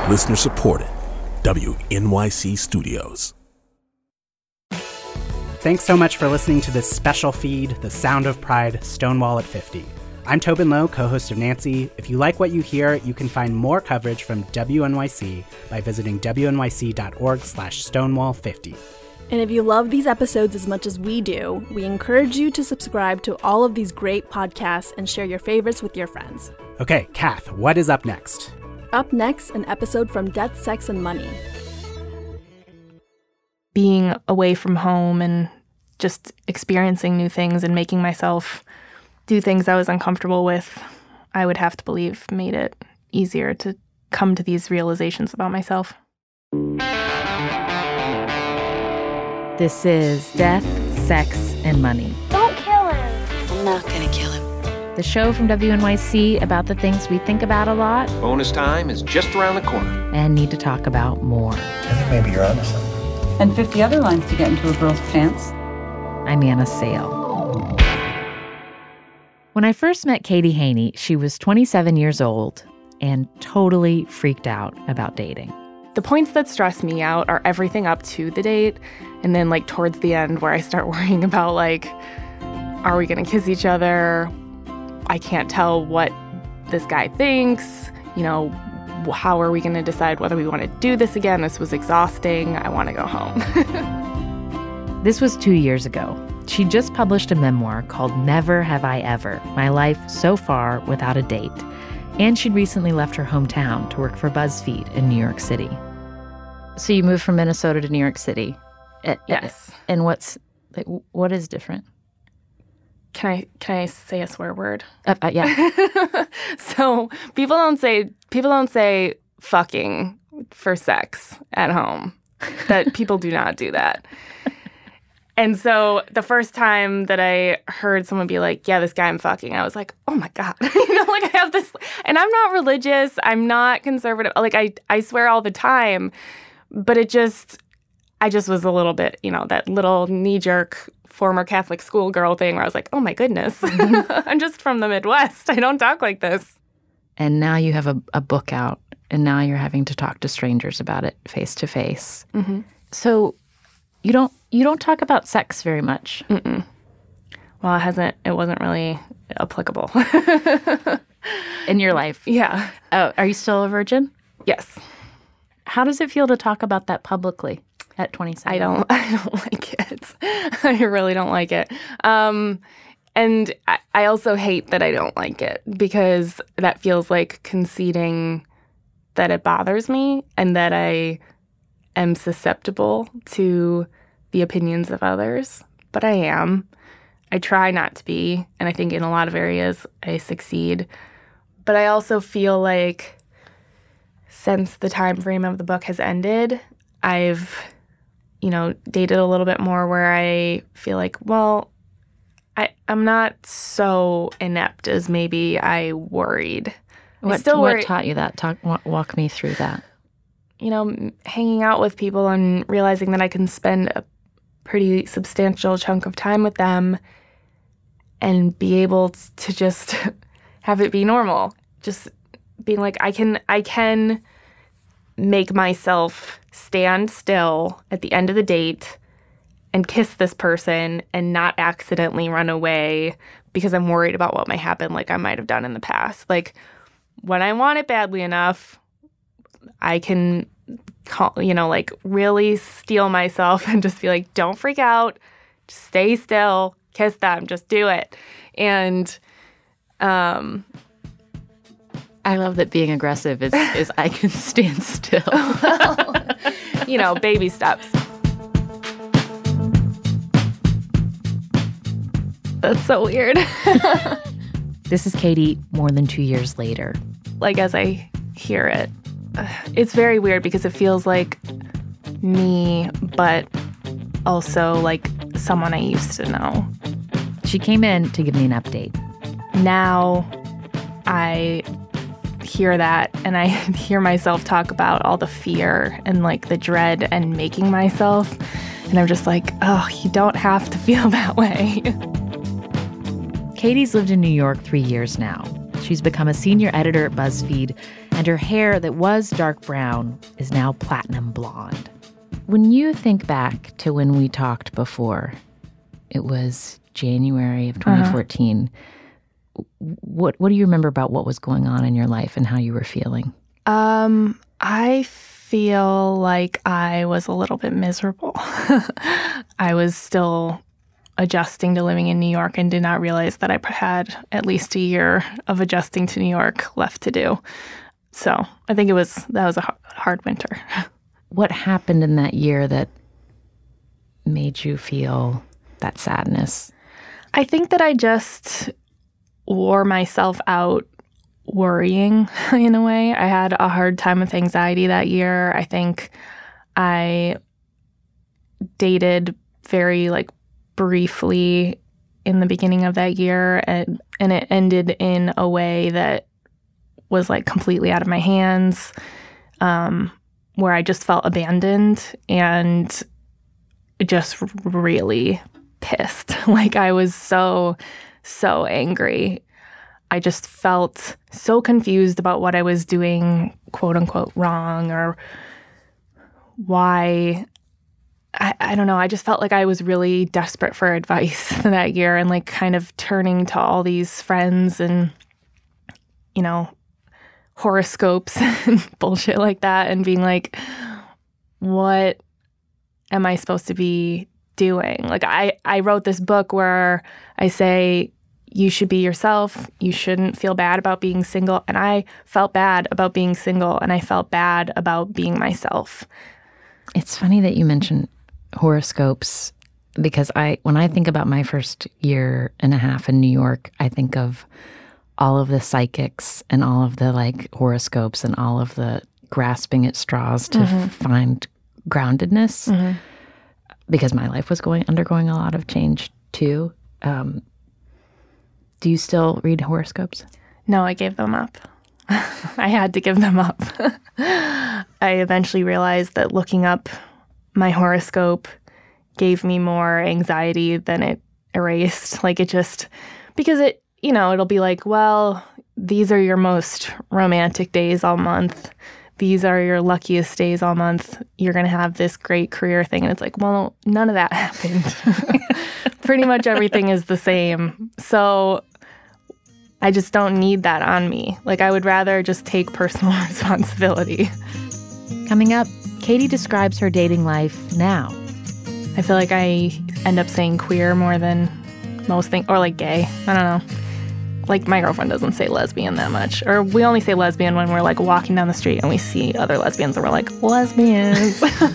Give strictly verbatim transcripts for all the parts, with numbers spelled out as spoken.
Listener supported. W N Y C Studios. Thanks so much for listening to this special feed, The Sound of Pride, Stonewall at fifty. I'm Tobin Lowe, co-host of Nancy. If you like what you hear, you can find more coverage from W N Y C by visiting W N Y C dot org slash Stonewall fifty. And if you love these episodes as much as we do, we encourage you to subscribe to all of these great podcasts and share your favorites with your friends. Okay, Kath, what is up next? Up next, an episode from Death, Sex, and Money. Being away from home and just experiencing new things and making myself do things I was uncomfortable with, I would have to believe made it easier to come to these realizations about myself. This is Death, Sex, and Money. Don't kill him. I'm not gonna kill him. The show from W N Y C about the things we think about a lot. Bonus time is just around the corner. And need to talk about more. I think maybe you're onto something. And fifty other lines to get into a girl's pants. I'm Anna Sale. When I first met Katie Haney, she was twenty-seven years old and totally freaked out about dating. The points that stress me out are everything up to the date, and then like towards the end where I start worrying about like, are we gonna kiss each other? I can't tell what this guy thinks. You know, how are we gonna decide whether we want to do this again? This was exhausting. I want to go home. This was two years ago. She just published a memoir called Never Have I Ever, My Life So Far Without a Date. And she'd recently left her hometown to work for BuzzFeed in New York City. So you moved from Minnesota to New York City? Yes. And what's, like, what is different? Can I can I say a swear word? Uh, uh, yeah. So people don't say people don't say fucking for sex at home. That people do not do that. And so the first time that I heard someone be like, yeah, this guy I'm fucking, I was like, oh my God. you know, like I have this, and I'm not religious. I'm not conservative. Like I, I swear all the time, but it just, I just was a little bit, you know, that little knee-jerk former Catholic schoolgirl thing where I was like, oh my goodness, I'm just from the Midwest. I don't talk like this. And now you have a, a book out, and now you're having to talk to strangers about it face to face. Mm-hmm. So you don't you don't talk about sex very much. Mm-mm. Well, it hasn't. It wasn't really applicable in your life. Yeah. Oh, are you still a virgin? Yes. How does it feel to talk about that publicly at twenty-seven? I don't. I don't like it. I really don't like it. Um, and I, I also hate that I don't like it because that feels like conceding that it bothers me and that I am susceptible to the opinions of others. But I am. I try not to be, and I think in a lot of areas I succeed. But I also feel like since the time frame of the book has ended, I've, you know, dated a little bit more where I feel like, well, I, I'm not so inept as maybe I worried. What, I still what worry, taught you that? Talk, walk me through that. You know, hanging out with people and realizing that I can spend a pretty substantial chunk of time with them and be able to just have it be normal. Just being like, I can, I can make myself stand still at the end of the date and kiss this person and not accidentally run away because I'm worried about what might happen like I might have done in the past. Like, when I want it badly enough, I can, call, you know, like really steel myself and just be like, don't freak out, just stay still, kiss them, just do it. And um, I love that being aggressive is, is I can stand still. Well, you know, baby steps. That's so weird. This is Katie more than two years later. Like, as I hear it, it's very weird because it feels like me, but also like someone I used to know. She came in to give me an update. Now I hear that and I hear myself talk about all the fear and like the dread and making myself. And I'm just like, oh, you don't have to feel that way. Katie's lived in New York three years now. She's become a senior editor at BuzzFeed, and her hair that was dark brown is now platinum blonde. When you think back to when we talked before, it was January of twenty fourteen. Uh-huh. What what do you remember about what was going on in your life and how you were feeling? Um, I feel like I was a little bit miserable. I was still adjusting to living in New York and did not realize that I had at least a year of adjusting to New York left to do. So I think it was that was a hard winter. What happened in that year that made you feel that sadness? I think that I just wore myself out worrying in a way. I had a hard time with anxiety that year. I think I dated very like briefly in the beginning of that year, and and it ended in a way that was like completely out of my hands, um, where I just felt abandoned and just really pissed. Like I was so, so angry. I just felt so confused about what I was doing, quote unquote, wrong, or why. I, I don't know. I just felt like I was really desperate for advice that year, and like kind of turning to all these friends and, you know, horoscopes and bullshit like that, and being like, what am I supposed to be doing? Like I, I wrote this book where I say you should be yourself. You shouldn't feel bad about being single. And I felt bad about being single, and I felt bad about being myself. It's funny that you mentioned horoscopes, because I, when I think about my first year and a half in New York, I think of all of the psychics and all of the like horoscopes and all of the grasping at straws to mm-hmm. find groundedness, mm-hmm. because my life was going undergoing a lot of change too. Um, do you still read horoscopes? No, I gave them up. I had to give them up. I eventually realized that looking up my horoscope gave me more anxiety than it erased. Like it just, because it, you know, it'll be like, well, these are your most romantic days all month. These are your luckiest days all month. You're going to have this great career thing. And it's like, well, none of that happened. Pretty much everything is the same. So I just don't need that on me. Like I would rather just take personal responsibility. Coming up, Katie describes her dating life now. I feel like I end up saying queer more than most things, or like gay. I don't know. Like my girlfriend doesn't say lesbian that much. Or we only say lesbian when we're like walking down the street and we see other lesbians and we're like, lesbians.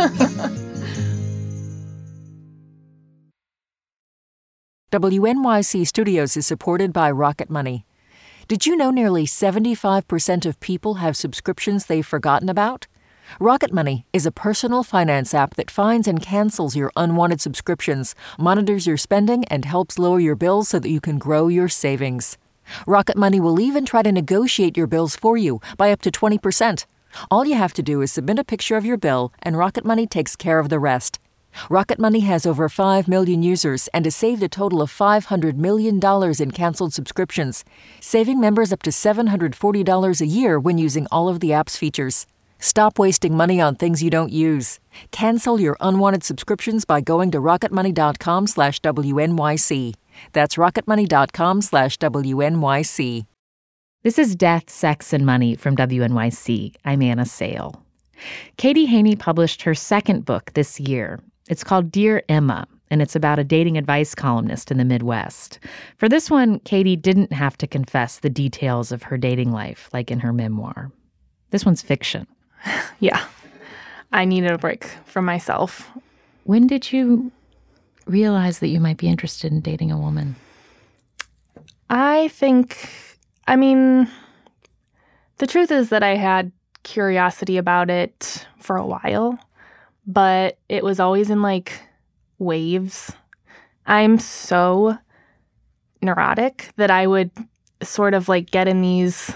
W N Y C Studios is supported by Rocket Money. Did you know nearly seventy-five percent of people have subscriptions they've forgotten about? Rocket Money is a personal finance app that finds and cancels your unwanted subscriptions, monitors your spending, and helps lower your bills so that you can grow your savings. Rocket Money will even try to negotiate your bills for you by up to twenty percent. All you have to do is submit a picture of your bill, and Rocket Money takes care of the rest. Rocket Money has over five million users and has saved a total of five hundred million dollars in canceled subscriptions, saving members up to seven hundred forty dollars a year when using all of the app's features. Stop wasting money on things you don't use. Cancel your unwanted subscriptions by going to rocketmoney.com slash WNYC. That's rocketmoney.com slash WNYC. This is Death, Sex, and Money from W N Y C. I'm Anna Sale. Katie Haney published her second book this year. It's called Dear Emma, and it's about a dating advice columnist in the Midwest. For this one, Katie didn't have to confess the details of her dating life, like in her memoir. This one's fiction. Yeah. I needed a break from myself. When did you realize that you might be interested in dating a woman? I think, I mean, the truth is that I had curiosity about it for a while, but it was always in like waves. I'm so neurotic that I would sort of like get in these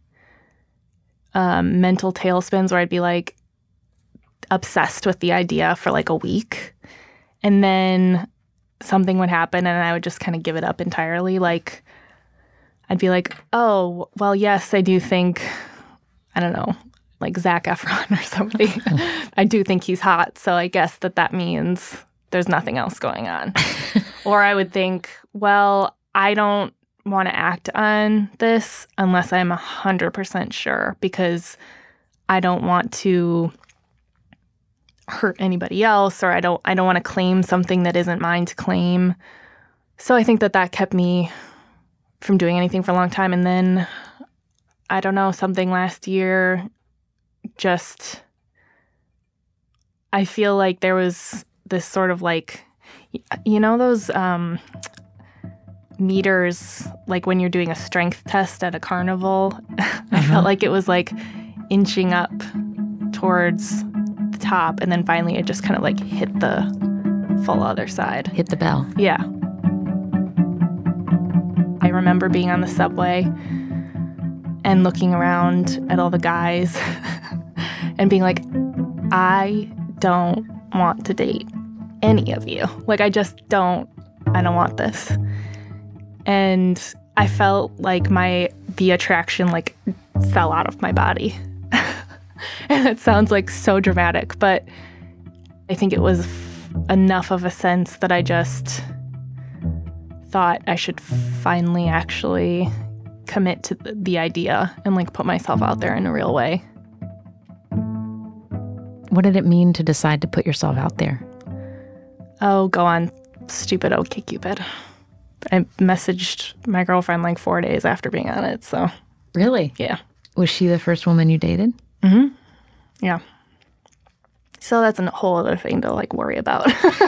um, mental tailspins where I'd be like obsessed with the idea for like a week, and then something would happen and I would just kind of give it up entirely. Like I'd be like, oh, well, yes, I do think, I don't know, like Zac Efron or somebody. I do think he's hot, so I guess that that means there's nothing else going on. Or I would think, well, I don't want to act on this unless I'm one hundred percent sure, because I don't want to hurt anybody else, or I don't I don't want to claim something that isn't mine to claim. So I think that that kept me from doing anything for a long time. And then, I don't know, something last year, just, I feel like there was this sort of like, you know those um, meters, like when you're doing a strength test at a carnival? I felt like it was like inching up towards the top, and then finally it just kind of like hit the full other side. Hit the bell. Yeah. I remember being on the subway and looking around at all the guys and being like, I don't want to date any of you. Like, I just don't, I don't want this. And I felt like my, the attraction like fell out of my body. And it sounds like so dramatic, but I think it was f- enough of a sense that I just thought I should finally actually commit to the, the idea and like put myself out there in a real way. What did it mean to decide to put yourself out there? Oh, go on stupid OkCupid. I messaged my girlfriend like four days after being on it, so. Really? Yeah. Was she the first woman you dated? Mm-hmm. Yeah. So that's a whole other thing to like worry about.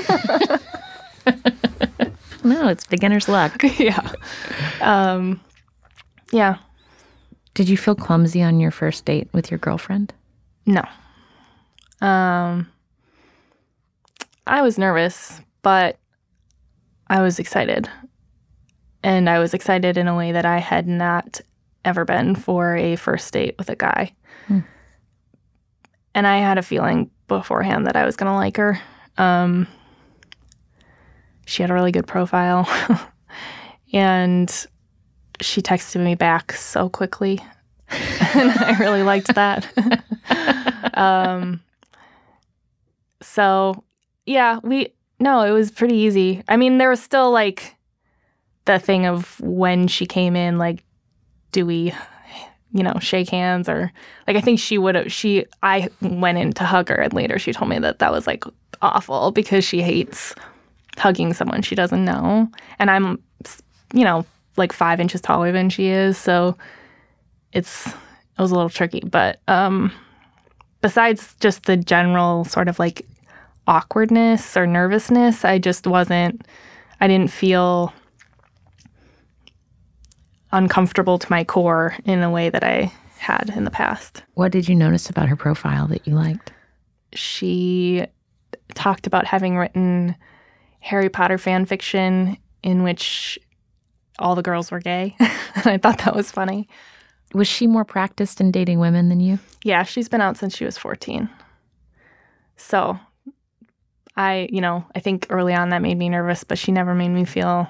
No, it's beginner's luck. Yeah. Um, yeah. Did you feel clumsy on your first date with your girlfriend? No. Um, I was nervous, but I was excited. And I was excited in a way that I had not ever been for a first date with a guy. Hmm. And I had a feeling beforehand that I was going to like her. Um, she had a really good profile. And she texted me back so quickly. And I really liked that. um, so, yeah, we, no, it was pretty easy. I mean, there was still like the thing of when she came in, like, do we, you know, shake hands or, like, I think she would have, she, I went in to hug her and later she told me that that was like awful because she hates hugging someone she doesn't know. And I'm, you know, like five inches taller than she is. So it's, it was a little tricky. But um, besides just the general sort of like awkwardness or nervousness, I just wasn't, I didn't feel uncomfortable to my core in a way that I had in the past. What did you notice about her profile that you liked? She talked about having written Harry Potter fan fiction in which all the girls were gay. And I thought that was funny. Was she more practiced in dating women than you? Yeah, she's been out since she was fourteen. So I, you know, I think early on that made me nervous, but she never made me feel,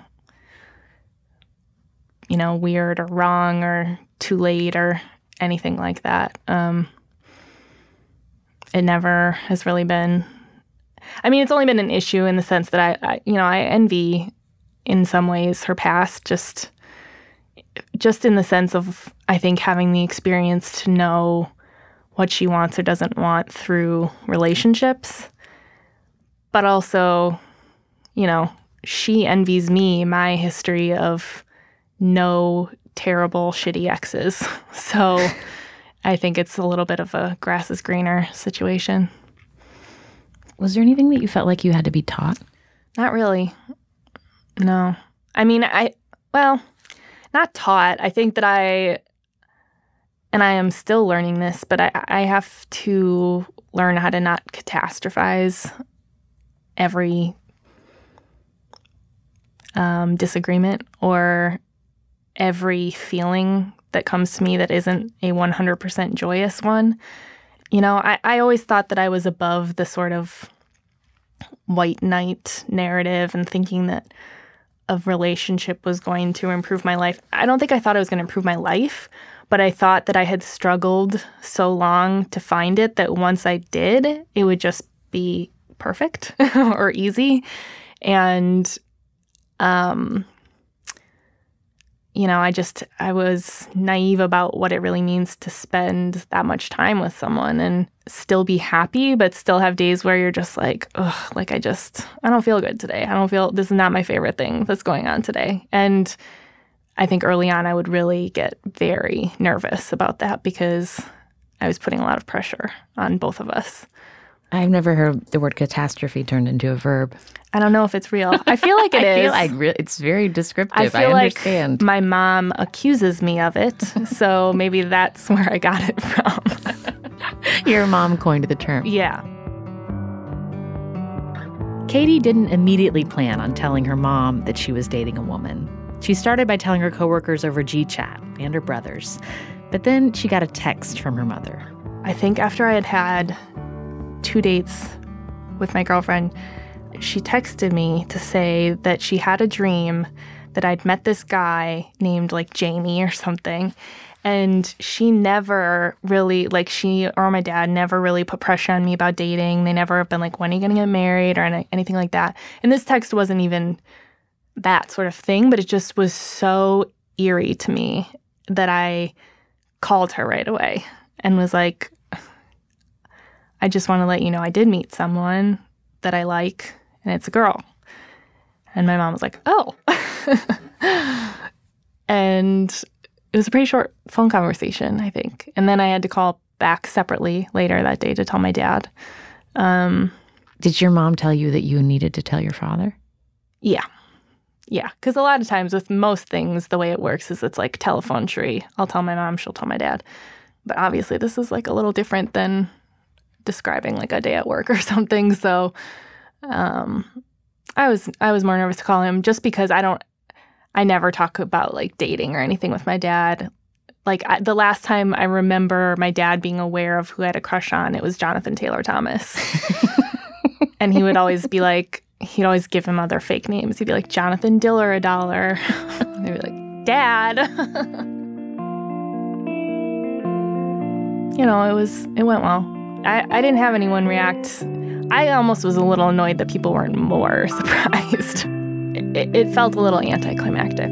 you know, weird or wrong or too late or anything like that. Um, it never has really been, I mean, it's only been an issue in the sense that I, I you know, I envy in some ways her past, just, just in the sense of, I think, having the experience to know what she wants or doesn't want through relationships. But also, you know, she envies me my history of no terrible, shitty exes. So I think it's a little bit of a grass is greener situation. Was there anything that you felt like you had to be taught? Not really. No. I mean, I, well, not taught. I think that I, and I am still learning this, but I, I have to learn how to not catastrophize every um, disagreement or every feeling that comes to me that isn't a one hundred percent joyous one. You know, I, I always thought that I was above the sort of white knight narrative and thinking that, a relationship was going to improve my life. I don't think I thought it was going to improve my life, but I thought that I had struggled so long to find it that once I did, it would just be perfect or easy. And, um, you know, I just, I was naive about what it really means to spend that much time with someone and still be happy, but still have days where you're just like, ugh, like I just, I don't feel good today. I don't feel, this is not my favorite thing that's going on today. And I think early on I would really get very nervous about that because I was putting a lot of pressure on both of us. I've never heard the word catastrophe turned into a verb. I don't know if it's real. I feel like it I is. feel like re- it's very descriptive. I feel I understand. like my mom accuses me of it, so maybe that's where I got it from. Your mom coined the term. Yeah. Katie didn't immediately plan on telling her mom that she was dating a woman. She started by telling her coworkers over G-Chat and her brothers. But then she got a text from her mother. I think after I had had two dates with my girlfriend, she texted me to say that she had a dream that I'd met this guy named like Jamie or something. And she never really, like she or my dad never really put pressure on me about dating. They never have been like, when are you going to get married or any, anything like that. And this text wasn't even that sort of thing, but it just was so eerie to me that I called her right away and was like, I just want to let you know I did meet someone that I like, and it's a girl. And my mom was like, oh. And it was a pretty short phone conversation, I think. And then I had to call back separately later that day to tell my dad. Um, Did your mom tell you that you needed to tell your father? Yeah. Yeah. Because a lot of times with most things, the way it works is it's like telephone tree. I'll tell my mom, she'll tell my dad. But obviously this is like a little different than describing like a day at work or something. So um, I was I was more nervous to call him just because I don't, I never talk about like dating or anything with my dad. Like I, the last time I remember my dad being aware of who I had a crush on, it was Jonathan Taylor Thomas. And he would always be like, he'd always give him other fake names. He'd be like, Jonathan Diller a dollar. And they'd be like, Dad. You know, it was, it went well. I, I didn't have anyone react. I almost was a little annoyed that people weren't more surprised. It, it felt a little anticlimactic.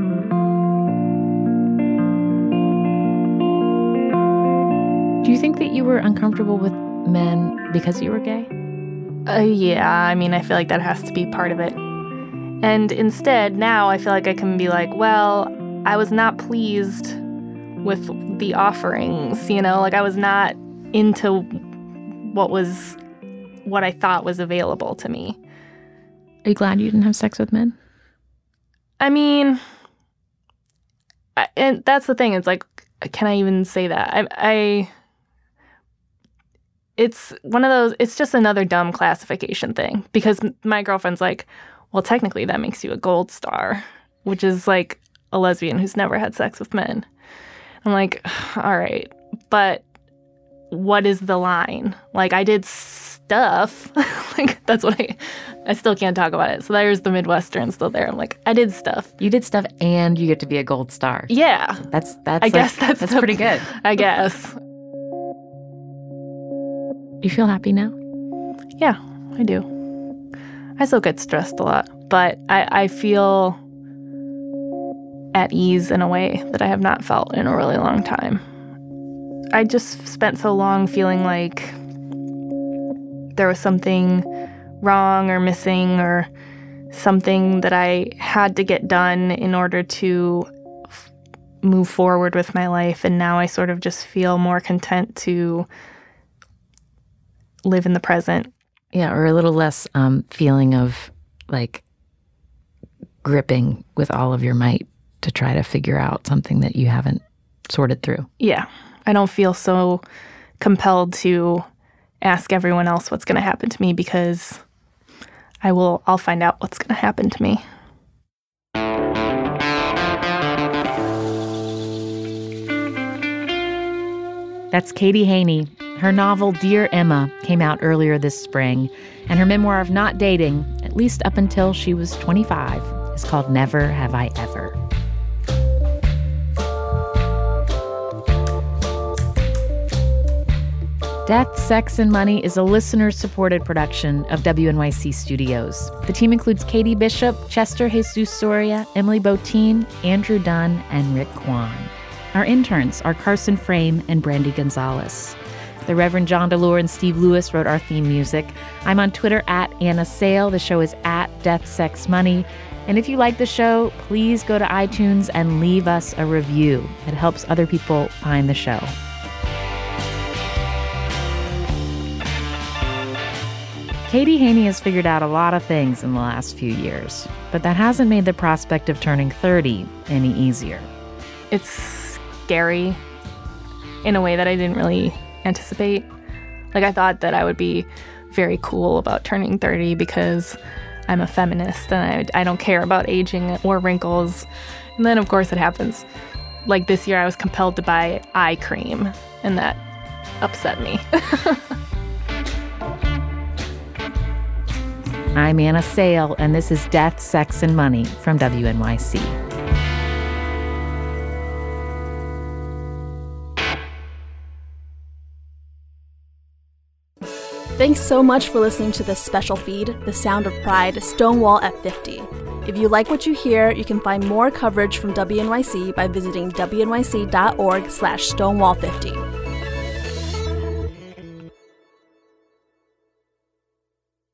Do you think that you were uncomfortable with men because you were gay? Uh, yeah, I mean, I feel like that has to be part of it. And instead, now I feel like I can be like, well, I was not pleased with the offerings, you know? Like, I was not into what was, what I thought was available to me. Are you glad you didn't have sex with men? I mean, I, and that's the thing. It's like, can I even say that? I, I, it's one of those, it's just another dumb classification thing because my girlfriend's like, well, technically that makes you a gold star, which is like a lesbian who's never had sex with men. I'm like, all right, but what is the line? Like, I did stuff. Like, that's what I, I still can't talk about it. So there's the Midwestern still there. I'm like, I did stuff. You did stuff and you get to be a gold star. Yeah. That's, that's, I like, guess that's, that's the, pretty good. I guess. You feel happy now? Yeah, I do. I still get stressed a lot, but I, I feel at ease in a way that I have not felt in a really long time. I just spent so long feeling like there was something wrong or missing or something that I had to get done in order to f- move forward with my life. And now I sort of just feel more content to live in the present. Yeah, or a little less um, feeling of like gripping with all of your might to try to figure out something that you haven't sorted through. Yeah. I don't feel so compelled to ask everyone else what's going to happen to me because I will, I'll find out what's going to happen to me. That's Katie Haney. Her novel, Dear Emma, came out earlier this spring, and her memoir of not dating, at least up until she was twenty-five, is called Never Have I Ever. Death, Sex, and Money is a listener-supported production of W N Y C Studios. The team includes Katie Bishop, Chester Jesus Soria, Emily Botine, Andrew Dunn, and Rick Kwan. Our interns are Carson Frame and Brandy Gonzalez. The Reverend John DeLore and Steve Lewis wrote our theme music. I'm on Twitter at Anna Sale. The show is at Death, Sex, Money. And if you like the show, please go to iTunes and leave us a review. It helps other people find the show. Katie Haney has figured out a lot of things in the last few years, but that hasn't made the prospect of turning thirty any easier. It's scary in a way that I didn't really anticipate. Like, I thought that I would be very cool about turning thirty because I'm a feminist and I, I don't care about aging or wrinkles. And then, of course, it happens. Like this year, I was compelled to buy eye cream, and that upset me. I'm Anna Sale, and this is Death, Sex, and Money from W N Y C. Thanks so much for listening to this special feed, The Sound of Pride, Stonewall at fifty. If you like what you hear, you can find more coverage from W N Y C by visiting W N Y C dot org slash Stonewall fifty.